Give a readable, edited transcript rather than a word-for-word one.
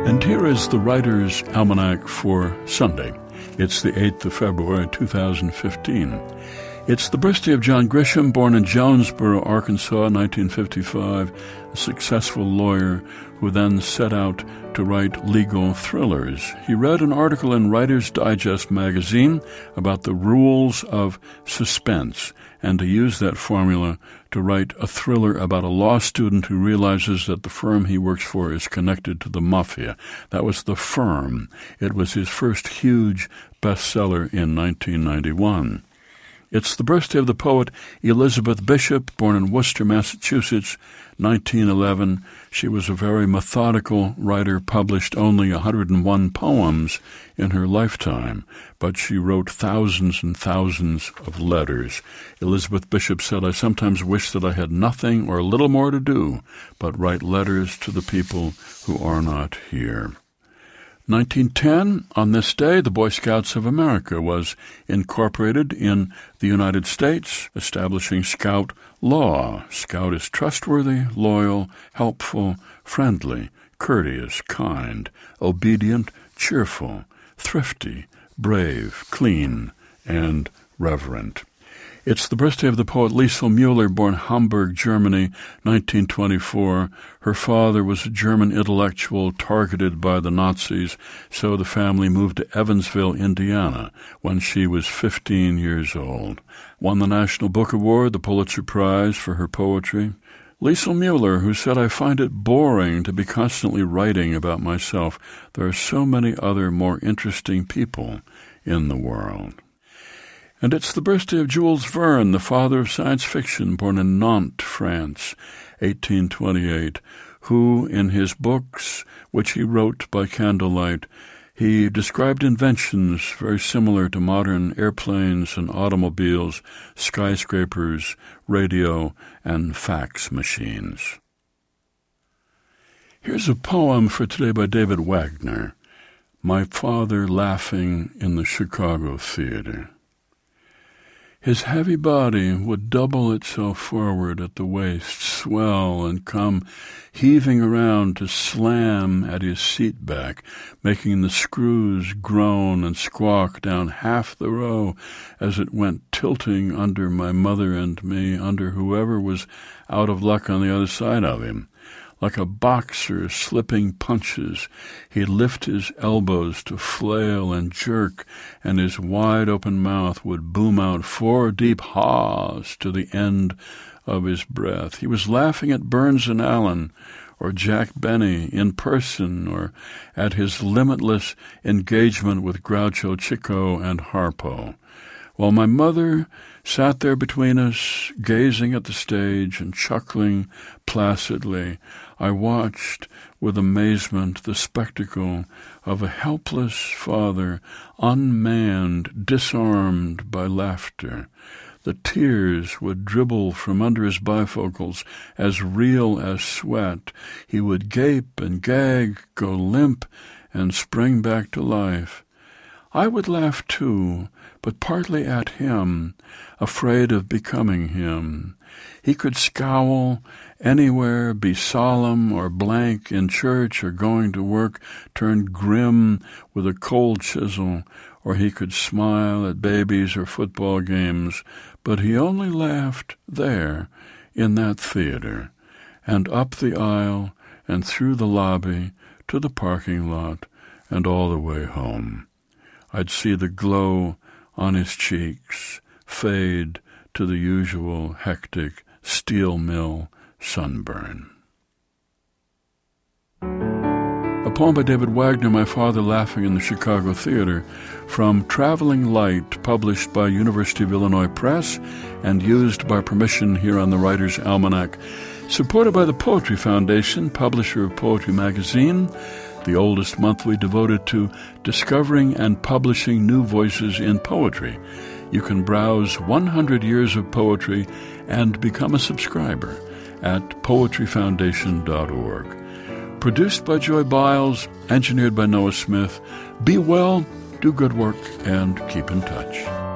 And here is the Writer's Almanac for Sunday. It's the 8th of February, 2015. It's the birthday of John Grisham, born in Jonesboro, Arkansas, 1955, a successful lawyer who then set out to write legal thrillers. He read an article in Writer's Digest magazine about the rules of suspense, and he used that formula to write a thriller about a law student who realizes that the firm he works for is connected to the mafia. That was The Firm. It was his first huge bestseller in 1991. It's the birthday of the poet Elizabeth Bishop, born in Worcester, Massachusetts, 1911. She was a very methodical writer, published only 101 poems in her lifetime, but she wrote thousands and thousands of letters. Elizabeth Bishop said, "I sometimes wish that I had nothing or a little more to do but write letters to the people who are not here." 1910, on this day, the Boy Scouts of America was incorporated in the United States, establishing Scout law. Scout is trustworthy, loyal, helpful, friendly, courteous, kind, obedient, cheerful, thrifty, brave, clean, and reverent. It's the birthday of the poet Liesl Müller, born Hamburg, Germany, 1924. Her father was a German intellectual targeted by the Nazis, so the family moved to Evansville, Indiana, when she was 15 years old. Won the National Book Award, the Pulitzer Prize for her poetry. Liesl Müller, who said, "I find it boring to be constantly writing about myself. There are so many other more interesting people in the world." And it's the birthday of Jules Verne, the father of science fiction, born in Nantes, France, 1828, who, in his books, which he wrote by candlelight, he described inventions very similar to modern airplanes and automobiles, skyscrapers, radio, and fax machines. Here's a poem for today by David Wagner, "My Father Laughing in the Chicago Theater." His heavy body would double itself forward at the waist, swell, and come heaving around to slam at his seat back, making the screws groan and squawk down half the row as it went tilting under my mother and me, under whoever was out of luck on the other side of him. Like a boxer slipping punches, he'd lift his elbows to flail and jerk, and his wide-open mouth would boom out 4 deep haws to the end of his breath. He was laughing at Burns and Allen, or Jack Benny in person, or at his limitless engagement with Groucho Chico and Harpo. While my mother sat there between us, gazing at the stage and chuckling placidly, I watched with amazement the spectacle of a helpless father, unmanned, disarmed by laughter. The tears would dribble from under his bifocals, as real as sweat. He would gape and gag, go limp, and spring back to life. I would laugh too, but partly at him, afraid of becoming him. He could scowl anywhere, be solemn or blank in church or going to work, turn grim with a cold chisel, or he could smile at babies or football games, but he only laughed there, in that theater, and up the aisle and through the lobby to the parking lot and all the way home. I'd see the glow on his cheeks fade to the usual hectic steel mill sunburn. A poem by David Wagner, My Father Laughing in the Chicago Theater, from Traveling Light, published by University of Illinois Press and used by permission here on the Writer's Almanac, supported by the Poetry Foundation, publisher of Poetry Magazine, the oldest monthly devoted to discovering and publishing new voices in poetry. You can browse 100 years of poetry and become a subscriber at poetryfoundation.org. Produced by Joy Biles, engineered by Noah Smith. Be well, do good work, and keep in touch.